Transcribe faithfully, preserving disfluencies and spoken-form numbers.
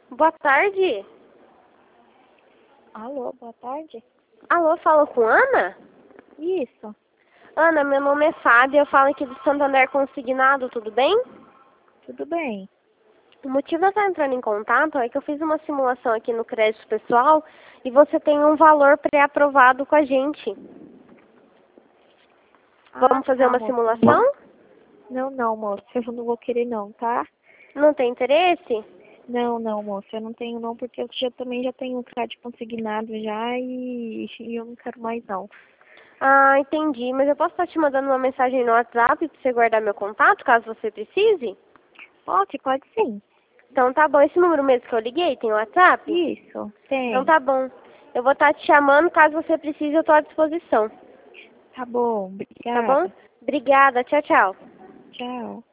Boa tarde. Alô, boa tarde. Alô, falo com Ana? Isso, Ana, meu nome é Fábio, eu falo aqui do Santander Consignado, tudo bem? tudo bem. O motivo de eu estar entrando em contato é que eu fiz uma simulação aqui no crédito pessoal e você tem um valor pré-aprovado com a gente. Vamos Ah, fazer tá, uma moça. simulação? Não, não, moça, eu não vou querer não, tá? Não tem interesse? Não, não, moça, eu não tenho não, porque eu já, também já tenho um crédito consignado já e, e eu não quero mais não. Ah, entendi. Mas eu posso estar te mandando uma mensagem no WhatsApp para você guardar meu contato, caso você precise? Pode, pode sim. Então tá bom. Esse número mesmo que eu liguei tem WhatsApp? Isso, Então tem. tá bom. Eu vou estar te chamando, caso você precise, eu estou à disposição. Tá bom, Tá bom? obrigada. Obrigada. Tchau, tchau. Tchau.